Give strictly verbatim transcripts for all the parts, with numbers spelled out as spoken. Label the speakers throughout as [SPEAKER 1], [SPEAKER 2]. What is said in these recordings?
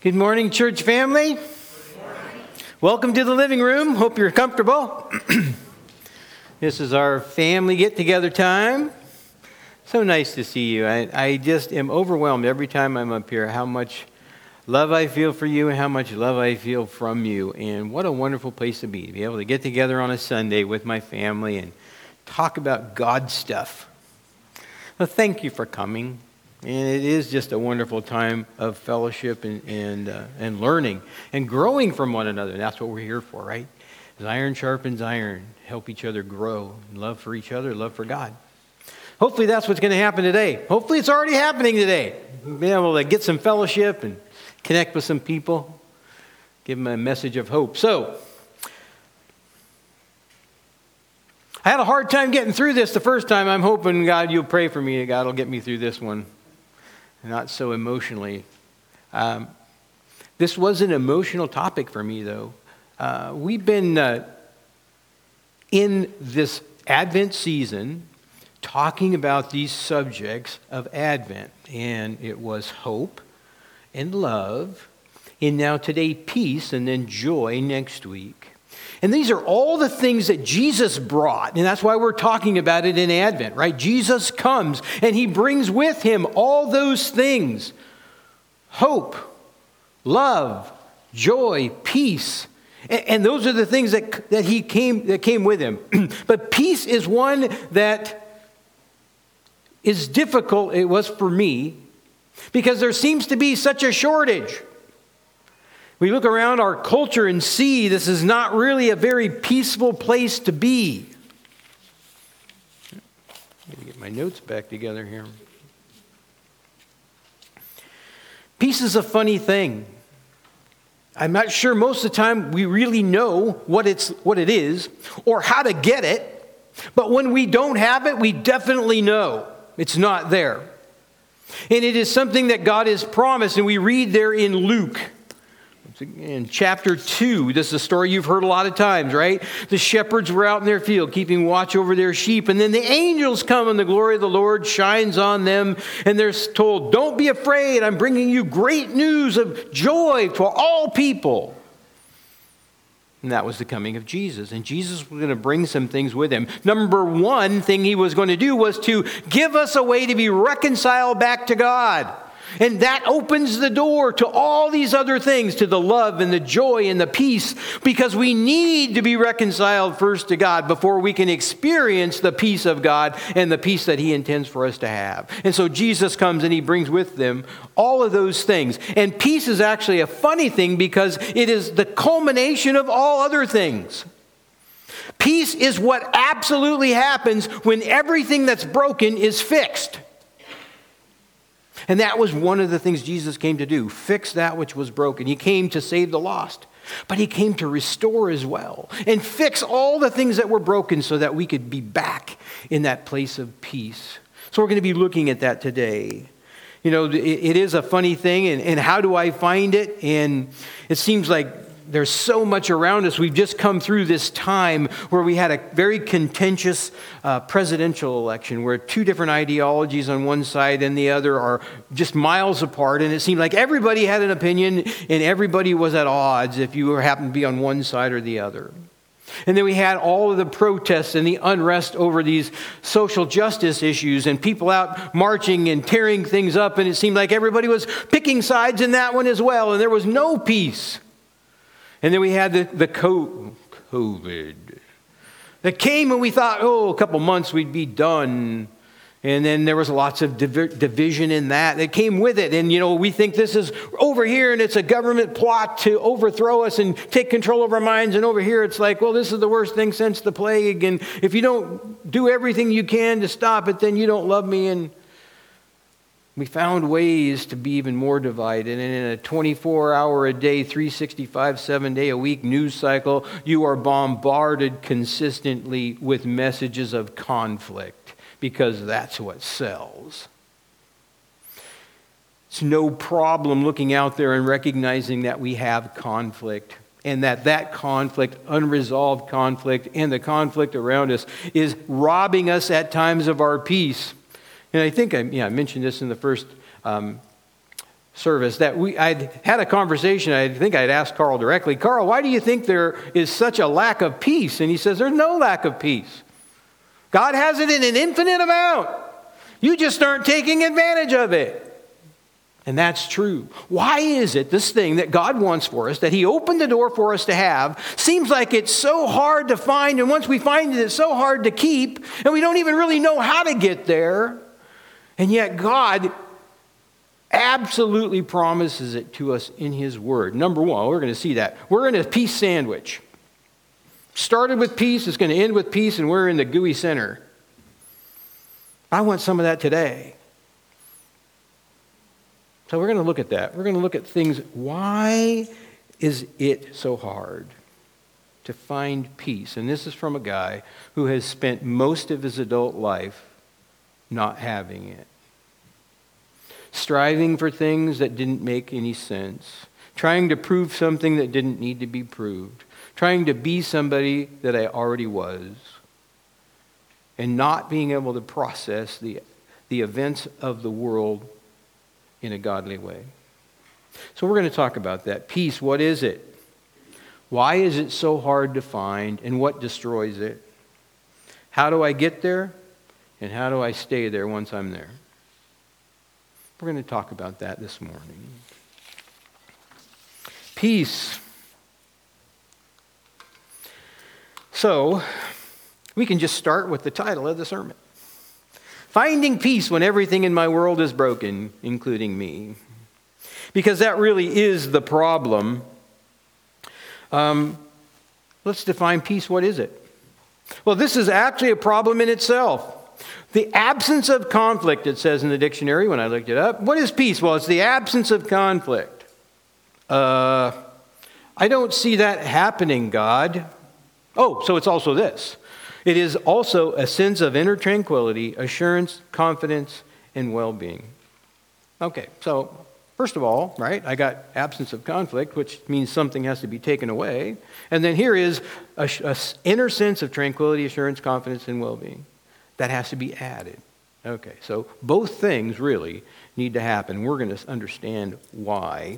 [SPEAKER 1] Good morning, church family. Good morning. Welcome to the living room. Hope you're comfortable. This is our family get-together time. So nice to see you. I, I just am overwhelmed every time I'm up here how much love I feel for you and how much love I feel from you. And what a wonderful place to be, to be able to get together on a Sunday with my family and talk about God stuff. Well, thank you for coming. And it is just a wonderful time of fellowship and and, uh, and learning and growing from one another. And that's what we're here for, right? As iron sharpens iron, help each other grow. Love for each other, love for God. Hopefully that's what's going to happen today. Hopefully it's already happening today. Be able to get some fellowship and connect with some people. Give them a message of hope. So, I had a hard time getting through this the first time. I'm hoping, God, you'll pray for me. God will get me through this one. Not so emotionally. Um, this was an emotional topic for me, though. Uh, we've been uh, in this Advent season talking about these subjects of Advent. And it was hope and love. And now today, peace, and then joy next week. And these are all the things that Jesus brought. And that's why we're talking about it in Advent, right? Jesus comes and he brings with him all those things. Hope, love, joy, peace. And those are the things that, that he came that came with him. But peace is one that is difficult. It was for me because there seems to be such a shortage. We look around our culture and see this is not really a very peaceful place to be. I'm going to get my notes back together here. Peace is a funny thing. I'm not sure most of the time we really know what it's what it is or how to get it. But when we don't have it, we definitely know it's not there. And it is something that God has promised, and we read there in Luke. In chapter two, this is a story you've heard a lot of times, right? The shepherds were out in their field keeping watch over their sheep. And then the angels come and the glory of the Lord shines on them. And they're told, don't be afraid. I'm bringing you great news of joy for all people. And that was the coming of Jesus. And Jesus was going to bring some things with him. Number one thing he was going to do was to give us a way to be reconciled back to God. And that opens the door to all these other things, to the love and the joy and the peace, because we need to be reconciled first to God before we can experience the peace of God and the peace that he intends for us to have. And so Jesus comes and he brings with them all of those things. And peace is actually a funny thing because it is the culmination of all other things. Peace is what absolutely happens when everything that's broken is fixed. And that was one of the things Jesus came to do, fix that which was broken. He came to save the lost, but he came to restore as well and fix all the things that were broken so that we could be back in that place of peace. So we're going to be looking at that today. You know, it, it is a funny thing, and, and how do I find it? And it seems like there's so much around us. We've just come through this time where we had a very contentious uh, presidential election where two different ideologies on one side and the other are just miles apart. And it seemed like everybody had an opinion and everybody was at odds if you happened to be on one side or the other. And then we had all of the protests and the unrest over these social justice issues and people out marching and tearing things up. And it seemed like everybody was picking sides in that one as well. And there was no peace. And then we had the, the COVID that came and we thought, oh, a couple months we'd be done. And then there was lots of div- division in that that came with it. And, you know, we think this is over here and it's a government plot to overthrow us and take control of our minds. And over here it's like, well, this is the worst thing since the plague. And if you don't do everything you can to stop it, then you don't love me. And we found ways to be even more divided. And in a twenty-four hour a day, three sixty-five, seven day a week news cycle, you are bombarded consistently with messages of conflict because that's what sells. It's no problem looking out there and recognizing that we have conflict. And that that conflict, unresolved conflict, and the conflict around us is robbing us at times of our peace. And I think I, yeah, I mentioned this in the first um, service that we I'd had a conversation. I think I'd asked Carl directly, Carl, why do you think there is such a lack of peace? And he says, there's no lack of peace. God has it in an infinite amount. You just aren't taking advantage of it. And that's true. Why is it this thing that God wants for us, that he opened the door for us to have, seems like it's so hard to find, and once we find it, it's so hard to keep, and we don't even really know how to get there, and yet God absolutely promises it to us in his word. Number one, we're going to see that. We're in a peace sandwich. Started with peace, it's going to end with peace, and we're in the gooey center. I want some of that today. So we're going to look at that. We're going to look at things. Why is it so hard to find peace? And this is from a guy who has spent most of his adult life not having it. Striving for things that didn't make any sense. Trying to prove something that didn't need to be proved. Trying to be somebody that I already was. And not being able to process the, the events of the world in a godly way. So we're going to talk about that. Peace, what is it? Why is it so hard to find, and what destroys it? How do I get there, and how do I stay there once I'm there? We're going to talk about that this morning. Peace. So, we can just start with the title of the sermon. Finding peace when everything in my world is broken, including me. Because that really is the problem. Um, let's define peace. What is it? Well, this is actually a problem in itself. The absence of conflict, it says in the dictionary when I looked it up. What is peace? Well, it's the absence of conflict. Uh, I don't see that happening, God. Oh, so it's also this. It is also a sense of inner tranquility, assurance, confidence, and well-being. Okay, so first of all, right, I got absence of conflict, which means something has to be taken away. And then here is a, a inner sense of tranquility, assurance, confidence, and well-being. That has to be added. Okay, so both things really need to happen. We're going to understand why.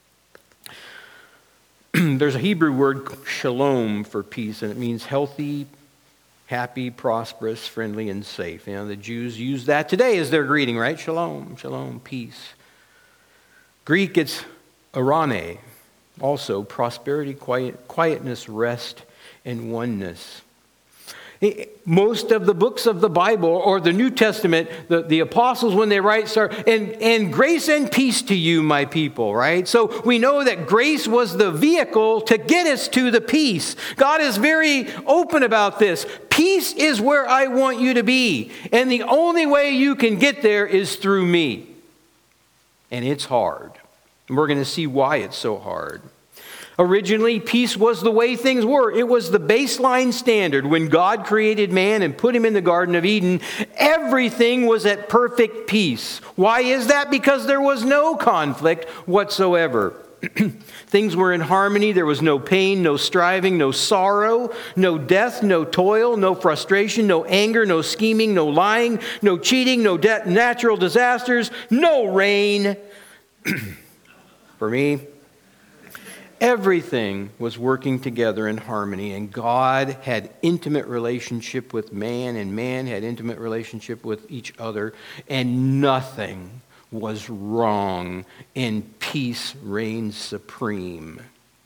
[SPEAKER 1] There's a Hebrew word, shalom, for peace, and it means healthy, happy, prosperous, friendly, and safe. You know, the Jews use that today as their greeting, right? Shalom, shalom, peace. Greek, it's arane, also prosperity, quiet, quietness, rest, and oneness. Most of the books of the Bible or the New Testament, the, the apostles, when they write, start, and, and grace and peace to you, my people, right? So we know that grace was the vehicle to get us to the peace. God is very open about this. Peace is where I want you to be. And the only way you can get there is through me. And it's hard. And we're going to see why it's so hard. Originally, peace was the way things were. It was the baseline standard. When God created man and put him in the Garden of Eden, everything was at perfect peace. Why is that? Because there was no conflict whatsoever. Things were in harmony. There was no pain, no striving, no sorrow, no death, no toil, no frustration, no anger, no scheming, no lying, no cheating, no de- natural disasters, no rain. For me, everything was working together in harmony, and God had intimate relationship with man, and man had intimate relationship with each other, and nothing was wrong, and peace reigned supreme.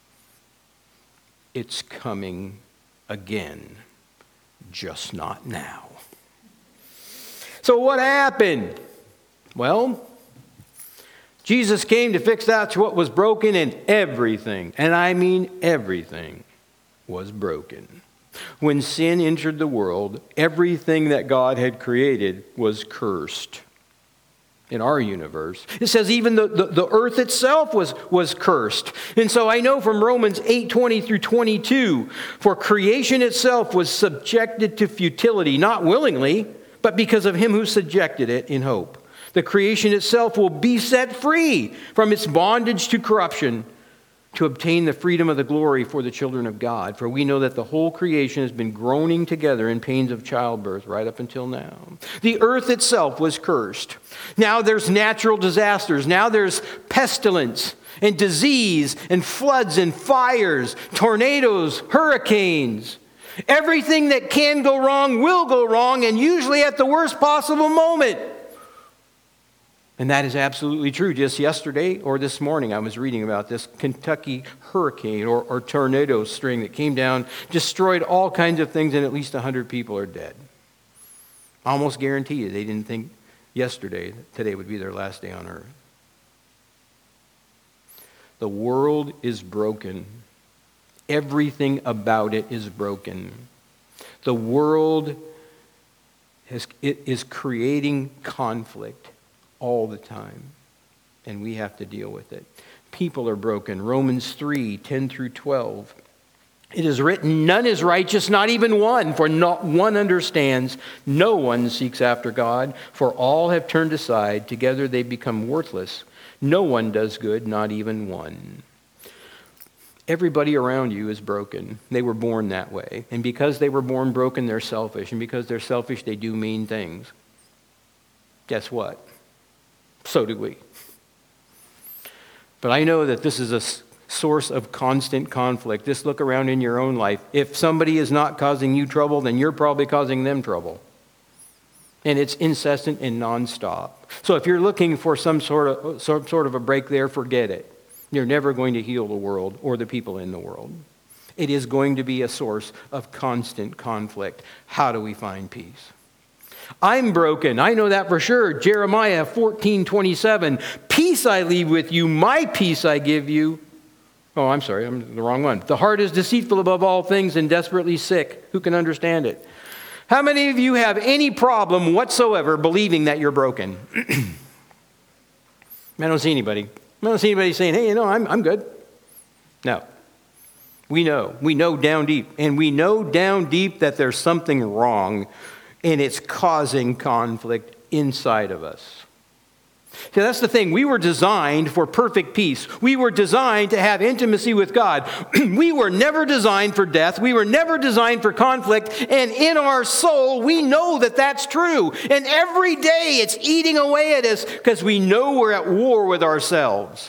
[SPEAKER 1] It's coming again, just not now. So what happened? Well, Jesus came to fix that what was broken, and everything, and I mean everything, was broken. When sin entered the world, everything that God had created was cursed. In our universe, it says even the, the, the earth itself was, was cursed. And so I know from Romans eight twenty through twenty-two, for creation itself was subjected to futility, not willingly, but because of him who subjected it in hope. The creation itself will be set free from its bondage to corruption to obtain the freedom of the glory for the children of God. For we know that the whole creation has been groaning together in pains of childbirth right up until now. The earth itself was cursed. Now there's natural disasters. Now there's pestilence and disease and floods and fires, tornadoes, hurricanes. Everything that can go wrong will go wrong, and usually at the worst possible moment. And that is absolutely true. Just yesterday or this morning, I was reading about this Kentucky hurricane or, or tornado string that came down, destroyed all kinds of things, and at least one hundred people are dead. Almost guarantee you they didn't think yesterday that today would be their last day on earth. The world is broken. Everything about it is broken. The world has, it is creating conflict all the time, and we have to deal with it. People are broken. Romans three, ten through twelve. It is written, none is righteous, not even one, for not one understands. No one seeks after God, for all have turned aside. Together they become worthless. No one does good, not even one. Everybody around you is broken. They were born that way. And because they were born broken, they're selfish. And because they're selfish, they do mean things. Guess what? So do we. But I know that this is a source of constant conflict. Just look around in your own life. If somebody is not causing you trouble, then you're probably causing them trouble. And it's incessant and nonstop. So if you're looking for some sort of some sort of a break there, forget it. You're never going to heal the world or the people in the world. It is going to be a source of constant conflict. How do we find peace? I'm broken. I know that for sure. Jeremiah fourteen twenty-seven. Peace I leave with you. My peace I give you. Oh, I'm sorry. I'm the wrong one. The heart is deceitful above all things and desperately sick. Who can understand it? How many of you have any problem whatsoever believing that you're broken? I don't see anybody. I don't see anybody saying, hey, you know, I'm I'm good. No. We know. We know down deep. And we know down deep that there's something wrong, and it's causing conflict inside of us. See, that's the thing. We were designed for perfect peace. We were designed to have intimacy with God. We were never designed for death. We were never designed for conflict. And in our soul, we know that that's true. And every day it's eating away at us because we know we're at war with ourselves.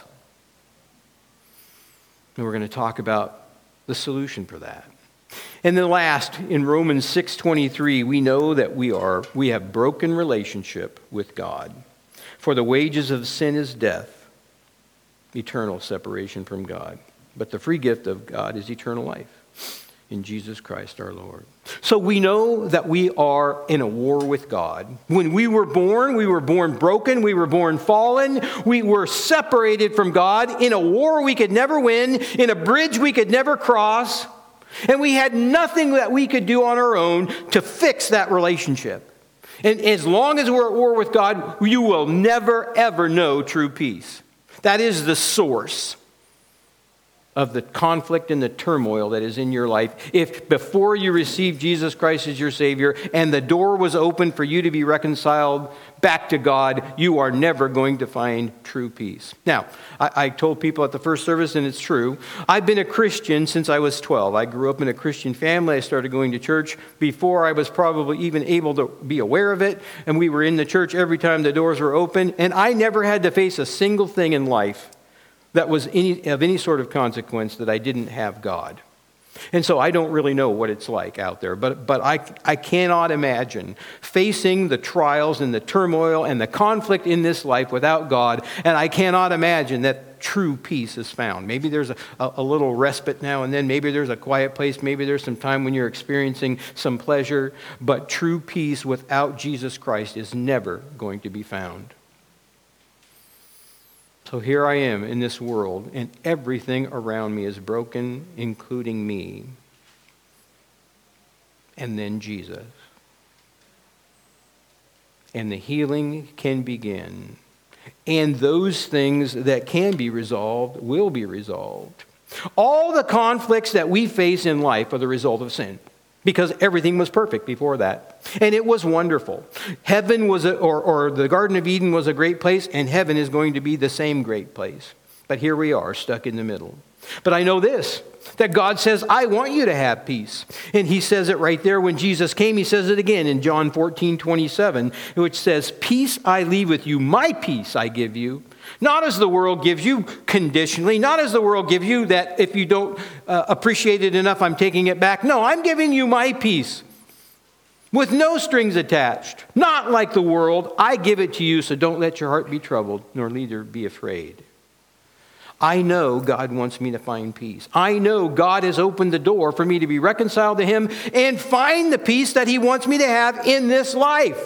[SPEAKER 1] And we're going to talk about the solution for that. And then last, in Romans six twenty-three, we know that we are we have broken relationship with God. For the wages of sin is death, eternal separation from God. But the free gift of God is eternal life in Jesus Christ our Lord. So we know that we are in a war with God. When we were born, we were born broken. We were born fallen. We were separated from God in a war we could never win, in a bridge we could never cross. And we had nothing that we could do on our own to fix that relationship. And as long as we're at war with God, you will never, ever know true peace. That is the source of the conflict and the turmoil that is in your life. If before you received Jesus Christ as your Savior and the door was open for you to be reconciled back to God, you are never going to find true peace. Now, I, I told people at the first service, and it's true, I've been a Christian since I was twelve. I grew up in a Christian family. I started going to church before I was probably even able to be aware of it. And we were in the church every time the doors were open. And I never had to face a single thing in life that was any, of any sort of consequence that I didn't have God. And so I don't really know what it's like out there, but but I, I cannot imagine facing the trials and the turmoil and the conflict in this life without God, and I cannot imagine that true peace is found. Maybe there's a, a, a little respite now and then, maybe there's a quiet place, maybe there's some time when you're experiencing some pleasure, but true peace without Jesus Christ is never going to be found. So here I am in this world, and everything around me is broken, including me. And then Jesus. And the healing can begin. And those things that can be resolved will be resolved. All the conflicts that we face in life are the result of sin. Because everything was perfect before that. And it was wonderful. Heaven was, a, or, or the Garden of Eden was a great place, and heaven is going to be the same great place. But here we are, stuck in the middle. But I know this, that God says, I want you to have peace. And he says it right there when Jesus came. He says it again in John fourteen twenty-seven, which says, peace I leave with you, my peace I give you. Not as the world gives you conditionally, not as the world gives you that if you don't uh, appreciate it enough, I'm taking it back. No, I'm giving you my peace with no strings attached. Not like the world. I give it to you, so don't let your heart be troubled, nor neither be afraid. I know God wants me to find peace. I know God has opened the door for me to be reconciled to him and find the peace that he wants me to have in this life.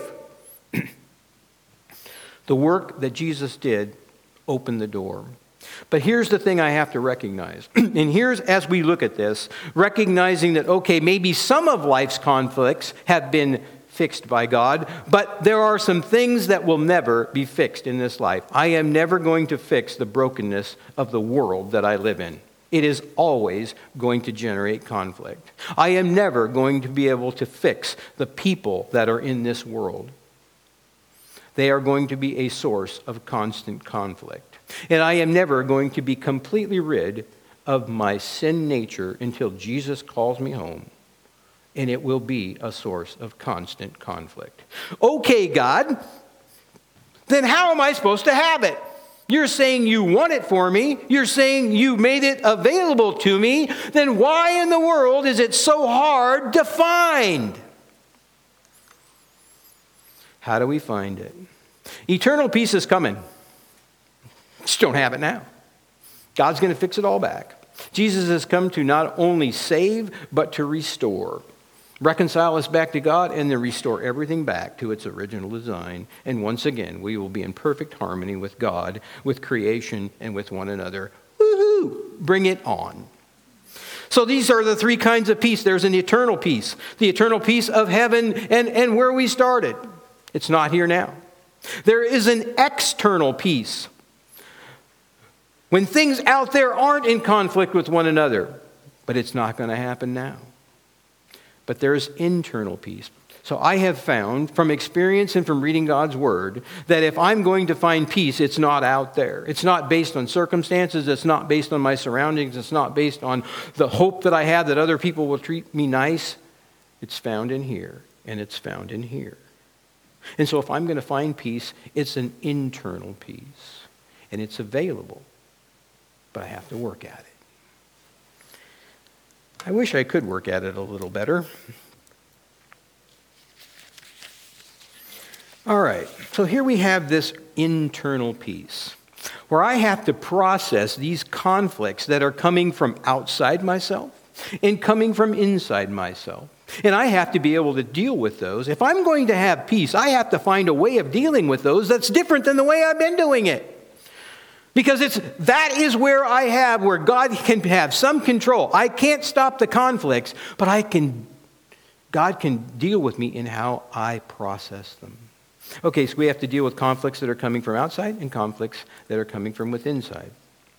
[SPEAKER 1] The work that Jesus did opened the door. But here's the thing I have to recognize. And here's, as we look at this, recognizing that, okay, maybe some of life's conflicts have been fixed by God, but there are some things that will never be fixed in this life. I am never going to fix the brokenness of the world that I live in. It is always going to generate conflict. I am never going to be able to fix the people that are in this world. They are going to be a source of constant conflict. And I am never going to be completely rid of my sin nature until Jesus calls me home. And it will be a source of constant conflict. Okay, God, then how am I supposed to have it? You're saying you want it for me. You're saying you made it available to me. Then why in the world is it so hard to find? How do we find it? Eternal peace is coming. Just don't have it now. God's going to fix it all back. Jesus has come to not only save, but to restore. Reconcile us back to God and then restore everything back to its original design. And once again, we will be in perfect harmony with God, with creation, and with one another. Woohoo! Bring it on. So these are the three kinds of peace. There's an eternal peace, the eternal peace of heaven and, and where we started. It's not here now. There is an external peace. When things out there aren't in conflict with one another, but it's not going to happen now. But there's internal peace. So I have found from experience and from reading God's word that if I'm going to find peace, it's not out there. It's not based on circumstances. It's not based on my surroundings. It's not based on the hope that I have that other people will treat me nice. It's found in here, and it's found in here. And so if I'm going to find peace, it's an internal peace, and it's available, but I have to work at it. I wish I could work at it a little better. All right, so here we have this internal peace, where I have to process these conflicts that are coming from outside myself and coming from inside myself. And I have to be able to deal with those. If I'm going to have peace, I have to find a way of dealing with those that's different than the way I've been doing it. Because it's that is where I have, where God can have some control. I can't stop the conflicts, but I can, God can deal with me in how I process them. Okay, so we have to deal with conflicts that are coming from outside and conflicts that are coming from within inside.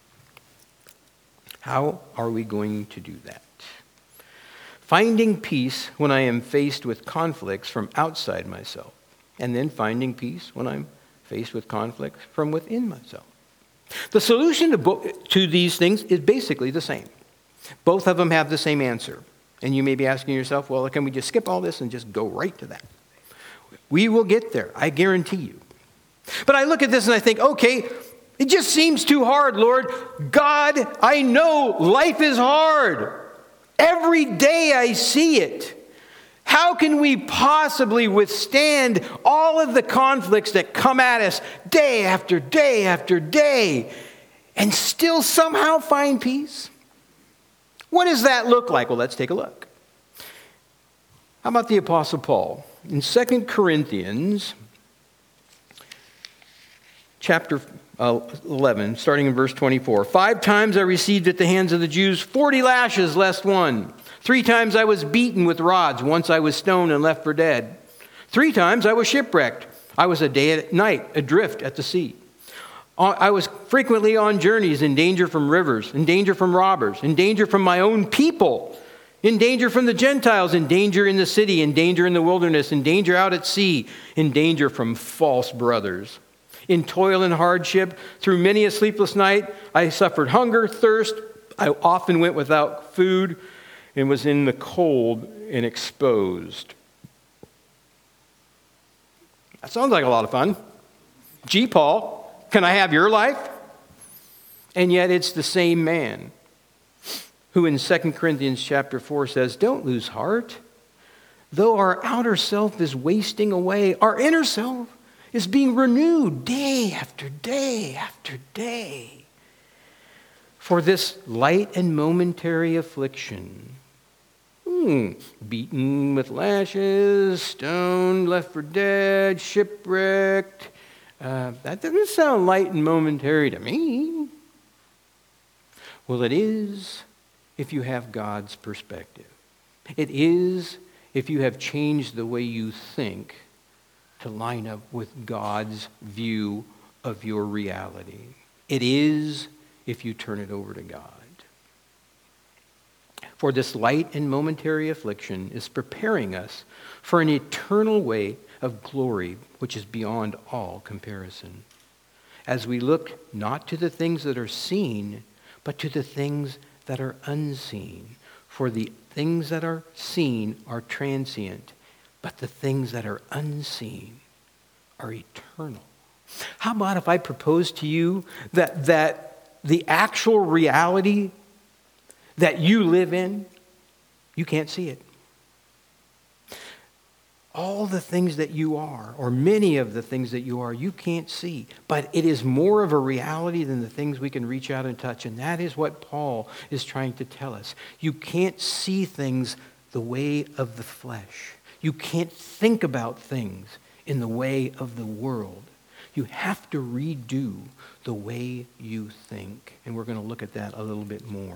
[SPEAKER 1] How are we going to do that? Finding peace when I am faced with conflicts from outside myself, and then finding peace when I'm faced with conflicts from within myself. The solution to, bo- to these things is basically the same. Both of them have the same answer. And you may be asking yourself, well, can we just skip all this and just go right to that? We will get there, I guarantee you. But I look at this and I think, okay, it just seems too hard, Lord. God, I know life is hard. Every day I see it. How can we possibly withstand all of the conflicts that come at us day after day after day and still somehow find peace? What does that look like? Well, let's take a look. How about the Apostle Paul? In Second Corinthians chapter eleven, starting in verse twenty-four. Five times I received at the hands of the Jews forty lashes less one. Three times I was beaten with rods. Once I was stoned and left for dead. Three times I was shipwrecked. I was a day and night adrift at the sea. I was frequently on journeys, in danger from rivers, in danger from robbers, in danger from my own people, in danger from the Gentiles, in danger in the city, in danger in the wilderness, in danger out at sea, in danger from false brothers, In toil and hardship, through many a sleepless night, I suffered hunger, thirst. I often went without food and was in the cold and exposed. That sounds like a lot of fun. Gee, Paul, can I have your life? And yet it's the same man who in Second Corinthians chapter four says, don't lose heart. Though our outer self is wasting away, our inner self is being renewed day after day after day. For this light and momentary affliction, hmm, beaten with lashes, stoned, left for dead, shipwrecked, uh, that doesn't sound light and momentary to me. Well, it is if you have God's perspective. It is if you have changed the way you think to line up with God's view of your reality. It is if you turn it over to God. For this light and momentary affliction is preparing us for an eternal way of glory which is beyond all comparison. As we look not to the things that are seen, but to the things that are unseen. For the things that are seen are transient, but the things that are unseen are eternal. How about if I propose to you that, that the actual reality that you live in, you can't see it? All the things that you are, or many of the things that you are, you can't see. But it is more of a reality than the things we can reach out and touch. And that is what Paul is trying to tell us. You can't see things the way of the flesh. You can't think about things in the way of the world. You have to redo the way you think. And we're going to look at that a little bit more.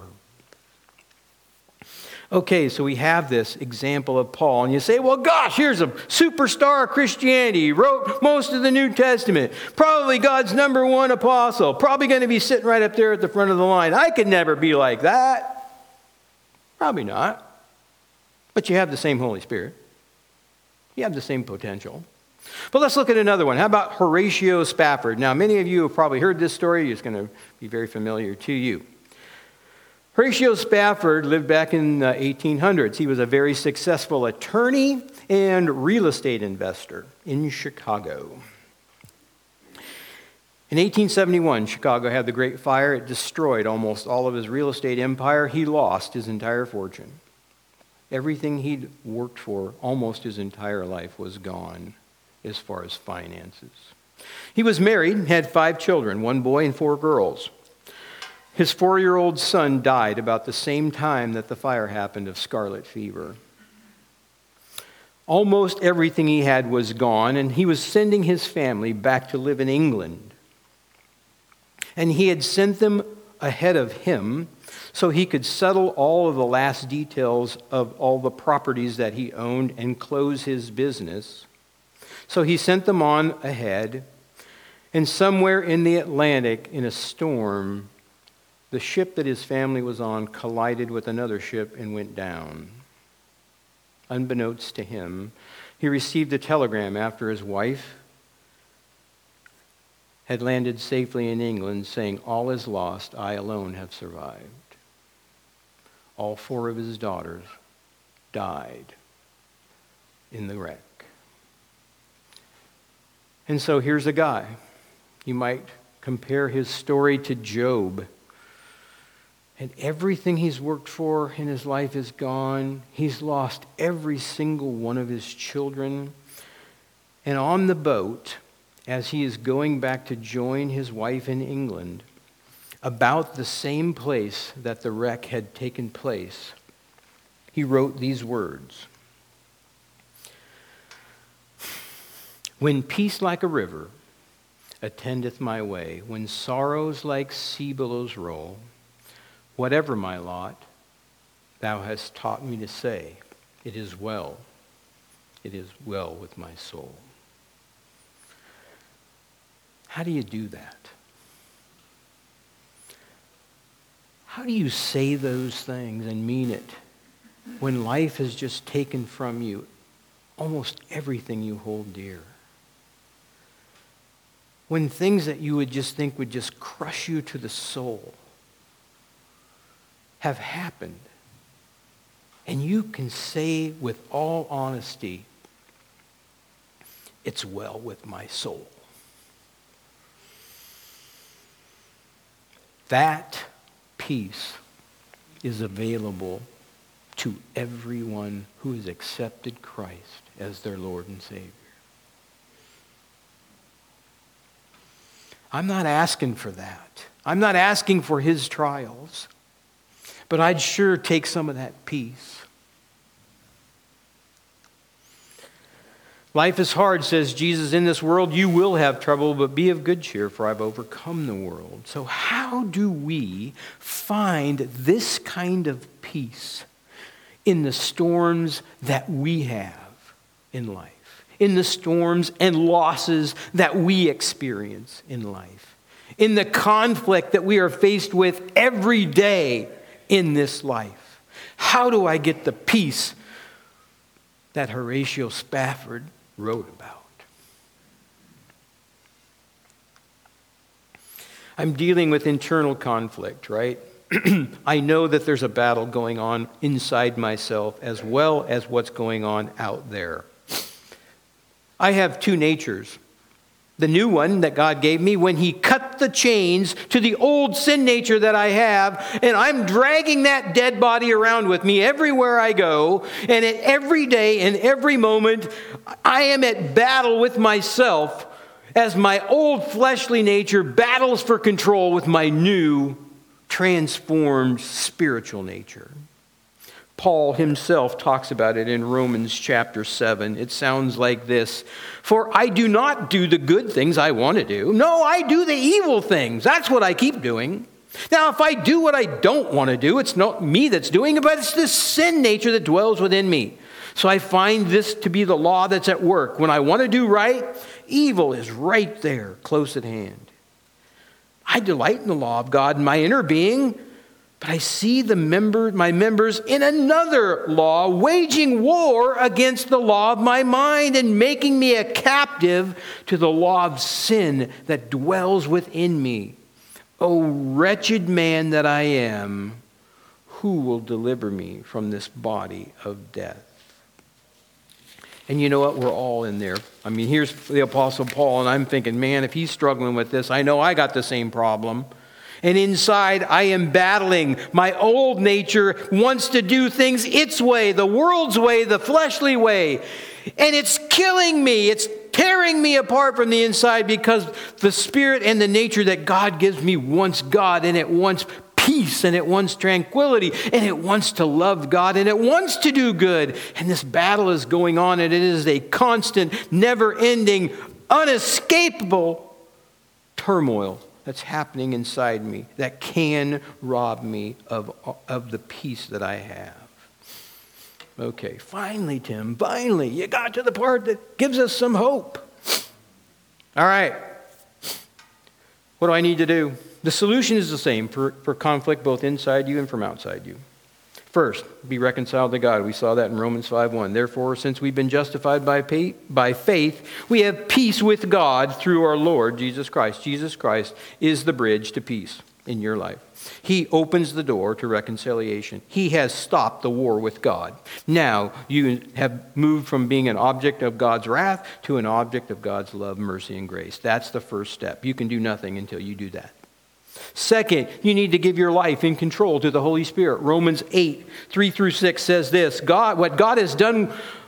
[SPEAKER 1] Okay, so we have this example of Paul, and you say, well, gosh, here's a superstar of Christianity. He wrote most of the New Testament. Probably God's number one apostle. Probably going to be sitting right up there at the front of the line. I could never be like that. Probably not. But you have the same Holy Spirit. You have the same potential. But let's look at another one. How about Horatio Spafford? Now, many of you have probably heard this story. It's going to be very familiar to you. Horatio Spafford lived back in the eighteen hundreds. He was a very successful attorney and real estate investor in Chicago. In eighteen seventy-one, Chicago had the Great Fire. It destroyed almost all of his real estate empire. He lost his entire fortune. Everything he'd worked for almost his entire life was gone as far as finances. He was married, had five children, one boy and four girls. His four-year-old son died about the same time that the fire happened of scarlet fever. Almost everything he had was gone, and he was sending his family back to live in England. And he had sent them ahead of him so he could settle all of the last details of all the properties that he owned and close his business. So he sent them on ahead, and somewhere in the Atlantic, in a storm, the ship that his family was on collided with another ship and went down. Unbeknownst to him, he received a telegram after his wife had landed safely in England saying, "All is lost, I alone have survived." All four of his daughters died in the wreck. And so here's a guy. You might compare his story to Job. And everything he's worked for in his life is gone. He's lost every single one of his children. And on the boat, as he is going back to join his wife in England, about the same place that the wreck had taken place, he wrote these words. When peace like a river attendeth my way, when sorrows like sea billows roll, whatever my lot, thou hast taught me to say, it is well, it is well with my soul. How do you do that? How do you say those things and mean it when life has just taken from you almost everything you hold dear? when things that you would just think would just crush you to the soul have happened, and you can say with all honesty, it's well with my soul. That peace is available to everyone who has accepted Christ as their Lord and Savior. I'm not asking for that. I'm not asking for his trials. But I'd sure take some of that peace. Life is hard, says Jesus. In this world you will have trouble, but be of good cheer, for I've overcome the world. So how do we find this kind of peace in the storms that we have in life? In the storms and losses that we experience in life? In the conflict that we are faced with every day in this life? How do I get the peace that Horatio Spafford wrote about? I'm dealing with internal conflict, right? I know that there's a battle going on inside myself as well as what's going on out there. I have two natures. The new one that God gave me when he cut the chains to the old sin nature that I have, and I'm dragging that dead body around with me everywhere I go, and at every day and every moment, I am at battle with myself as my old fleshly nature battles for control with my new transformed spiritual nature. Paul himself talks about it in Romans chapter seven. It sounds like this: for I do not do the good things I want to do. No, I do the evil things. That's what I keep doing. Now, if I do what I don't want to do, it's not me that's doing it, but it's this sin nature that dwells within me. So I find this to be the law that's at work. When I want to do right, evil is right there, close at hand. I delight in the law of God in my inner being, but I see the member, my members in another law, waging war against the law of my mind and making me a captive to the law of sin that dwells within me. O wretched man that I am, who will deliver me from this body of death? And you know what? We're all in there. I mean, here's the Apostle Paul, and I'm thinking, man, if he's struggling with this, I know I got the same problem. And inside, I am battling. My old nature wants to do things its way, the world's way, the fleshly way. And it's killing me. It's tearing me apart from the inside because the spirit and the nature that God gives me wants God, and it wants peace, and it wants tranquility, and it wants to love God, and it wants to do good. And this battle is going on, and it is a constant, never-ending, unescapable turmoil that's happening inside me that can rob me of, of the peace that I have. Okay, finally, Tim, finally, you got to the part that gives us some hope. All right. What do I need to do? The solution is the same for, for conflict both inside you and from outside you. First, be reconciled to God. We saw that in Romans five one. Therefore, since we've been justified by, pay, by faith, we have peace with God through our Lord Jesus Christ. Jesus Christ is the bridge to peace in your life. He opens the door to reconciliation. He has stopped the war with God. Now you have moved from being an object of God's wrath to an object of God's love, mercy, and grace. That's the first step. You can do nothing until you do that. Second, you need to give your life in control to the Holy Spirit. Romans eight, three through six says this: God, what God has done,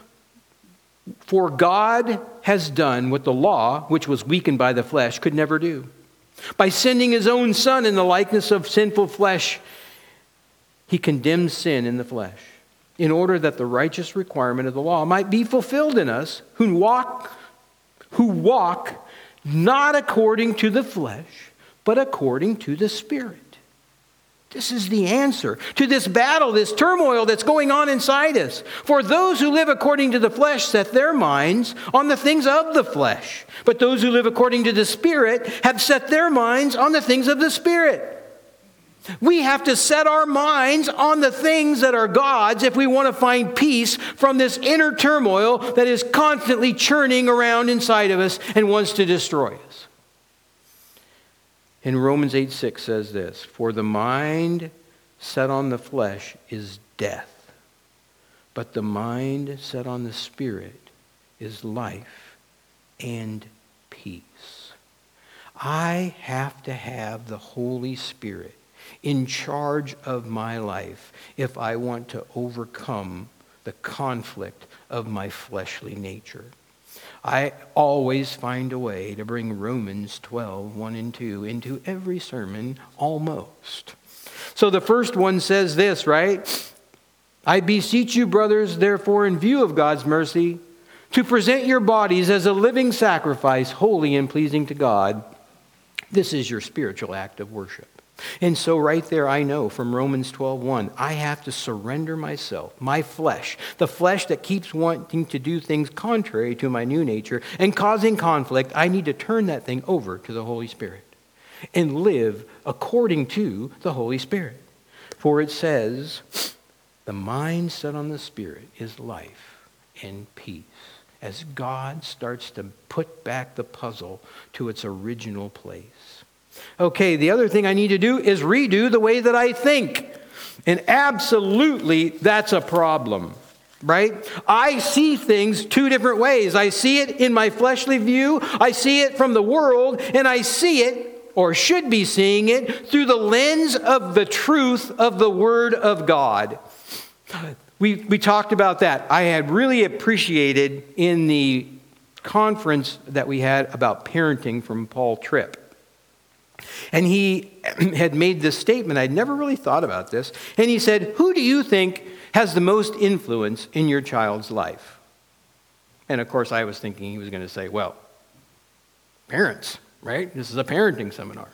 [SPEAKER 1] for God has done what the law, which was weakened by the flesh, could never do. By sending his own Son in the likeness of sinful flesh, he condemned sin in the flesh, in order that the righteous requirement of the law might be fulfilled in us, who walk, who walk not according to the flesh, but according to the Spirit. This is the answer to this battle, this turmoil that's going on inside us. For those who live according to the flesh set their minds on the things of the flesh. But those who live according to the Spirit have set their minds on the things of the Spirit. We have to set our minds on the things that are God's if we want to find peace from this inner turmoil that is constantly churning around inside of us and wants to destroy us. And Romans eight six says this, "For the mind set on the flesh is death, but the mind set on the Spirit is life and peace." I have to have the Holy Spirit in charge of my life if I want to overcome the conflict of my fleshly nature. I always find a way to bring Romans twelve, one and two into every sermon, almost. So the first one says this, right? "I beseech you, brothers, therefore, in view of God's mercy, to present your bodies as a living sacrifice, holy and pleasing to God. This is your spiritual act of worship." And so right there, I know from Romans twelve one, I have to surrender myself, my flesh, the flesh that keeps wanting to do things contrary to my new nature and causing conflict. I need to turn that thing over to the Holy Spirit and live according to the Holy Spirit. For it says, "The mind set on the Spirit is life and peace," as God starts to put back the puzzle to its original place. Okay, the other thing I need to do is redo the way that I think. And absolutely, that's a problem, right? I see things two different ways. I see it in my fleshly view, I see it from the world, and I see it, or should be seeing it, through the lens of the truth of the Word of God. We, we talked about that. I had really appreciated in the conference that we had about parenting from Paul Tripp. And he had made this statement. I'd never really thought about this. And he said, "Who do you think has the most influence in your child's life?" And of course, I was thinking he was going to say, well, parents, right? This is a parenting seminar.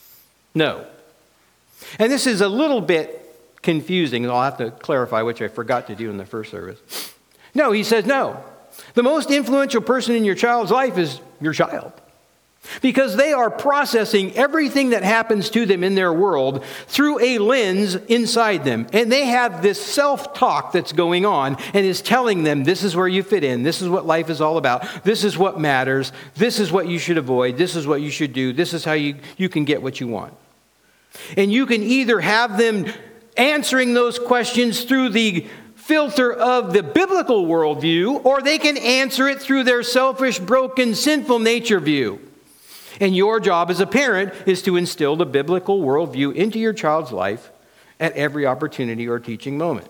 [SPEAKER 1] No. And this is a little bit confusing. I'll have to clarify, which I forgot to do in the first service. No, he says no. The most influential person in your child's life is your child. Because they are processing everything that happens to them in their world through a lens inside them. And they have this self-talk that's going on and is telling them, this is where you fit in. This is what life is all about. This is what matters. This is what you should avoid. This is what you should do. This is how you, you can get what you want. And you can either have them answering those questions through the filter of the biblical worldview, or they can answer it through their selfish, broken, sinful nature view. And your job as a parent is to instill the biblical worldview into your child's life at every opportunity or teaching moment.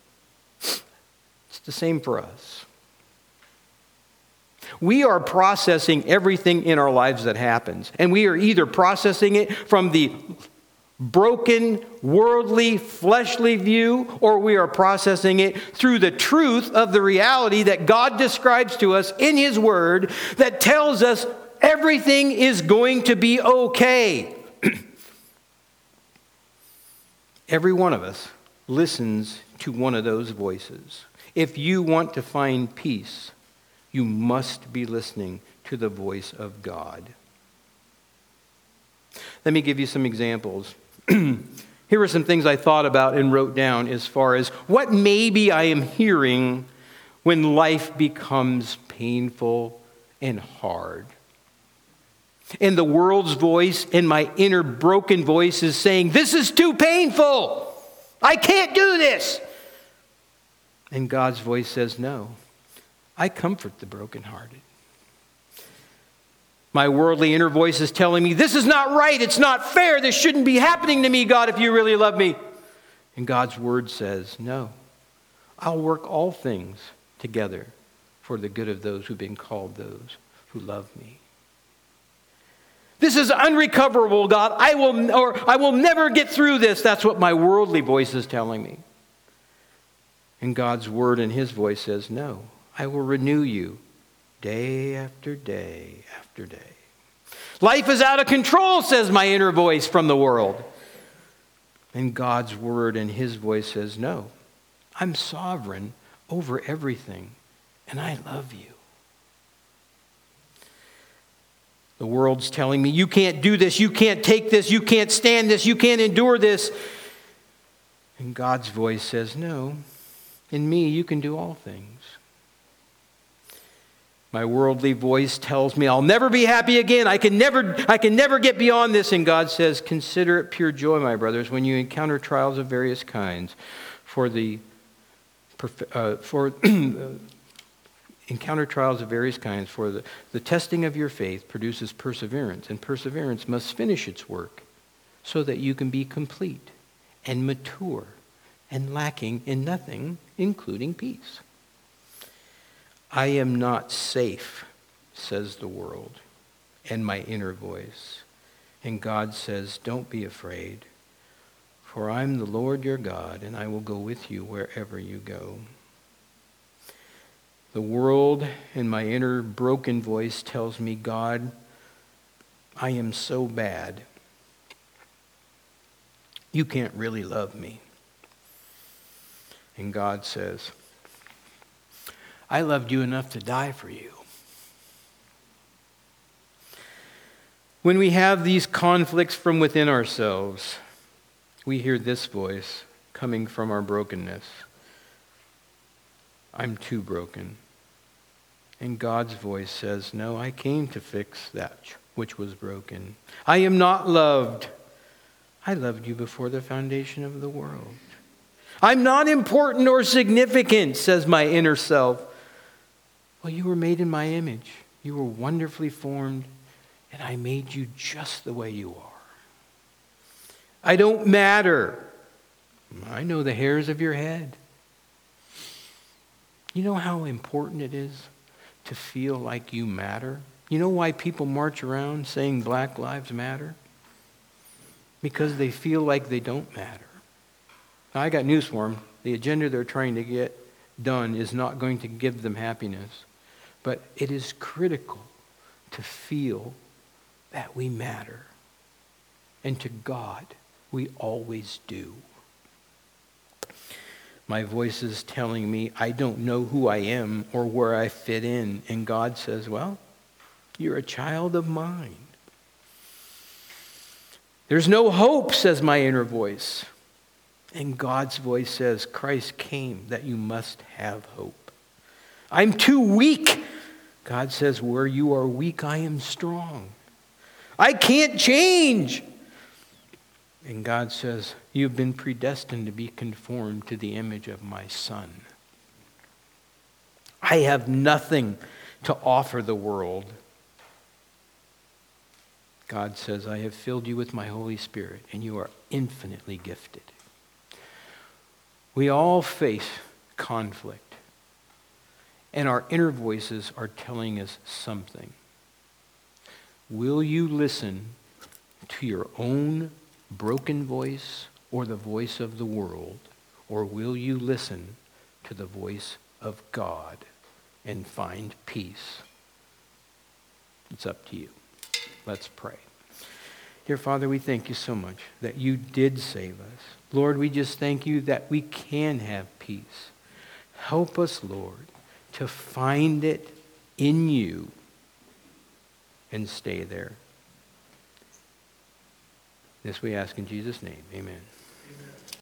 [SPEAKER 1] It's the same for us. We are processing everything in our lives that happens. And we are either processing it from the broken, worldly, fleshly view, or we are processing it through the truth of the reality that God describes to us in His Word that tells us everything is going to be okay. Every one of us listens to one of those voices. If you want to find peace, you must be listening to the voice of God. Let me give you some examples. Here are some things I thought about and wrote down as far as what maybe I am hearing when life becomes painful and hard. And the world's voice and my inner broken voice is saying, this is too painful. I can't do this. And God's voice says, no, I comfort the brokenhearted. My worldly inner voice is telling me, this is not right. It's not fair. This shouldn't be happening to me, God, if you really love me. And God's word says, no, I'll work all things together for the good of those who've been called those who love me. This is unrecoverable, God. I will, or I will never get through this. That's what my worldly voice is telling me. And God's word and His voice says, no, I will renew you day after day after day. Life is out of control, says my inner voice from the world. And God's word and His voice says, no, I'm sovereign over everything, and I love you. The world's telling me, you can't do this, you can't take this, you can't stand this, you can't endure this. And God's voice says, no, in me you can do all things. My worldly voice tells me I'll never be happy again. I can never, I can never get beyond this. And God says, consider it pure joy, my brothers, when you encounter trials of various kinds. For the uh, for encounter trials of various kinds. For the, the testing of your faith produces perseverance, and perseverance must finish its work, so that you can be complete and mature and lacking in nothing, including peace. I am not safe, says the world, and my inner voice. And God says, don't be afraid, for I'm the Lord your God, and I will go with you wherever you go. The world and my inner broken voice tells me, God, I am so bad. You can't really love me. And God says, I loved you enough to die for you. When we have these conflicts from within ourselves, we hear this voice coming from our brokenness. I'm too broken. And God's voice says, no, I came to fix that which was broken. I am not loved. I loved you before the foundation of the world. I'm not important or significant, says my inner self. Well, you were made in my image. You were wonderfully formed, and I made you just the way you are. I don't matter. I know the hairs of your head. You know how important it is to feel like you matter? You know why people march around saying Black Lives Matter? Because they feel like they don't matter. Now, I got news for them. The agenda they're trying to get done is not going to give them happiness. But it is critical to feel that we matter. And to God, we always do. My voice is telling me I don't know who I am or where I fit in. And God says, well, you're a child of mine. There's no hope, says my inner voice. And God's voice says, Christ came that you must have hope. I'm too weak. God says, where you are weak, I am strong. I can't change. And God says, you've been predestined to be conformed to the image of my Son. I have nothing to offer the world. God says, I have filled you with my Holy Spirit, and you are infinitely gifted. We all face conflict. And our inner voices are telling us something. Will you listen to your own broken voice or the voice of the world? Or will you listen to the voice of God and find peace? It's up to you. Let's pray. Dear Father, we thank you so much that you did save us. Lord, we just thank you that we can have peace. Help us, Lord, to find it in you and stay there. This we ask in Jesus' name. Amen. Amen.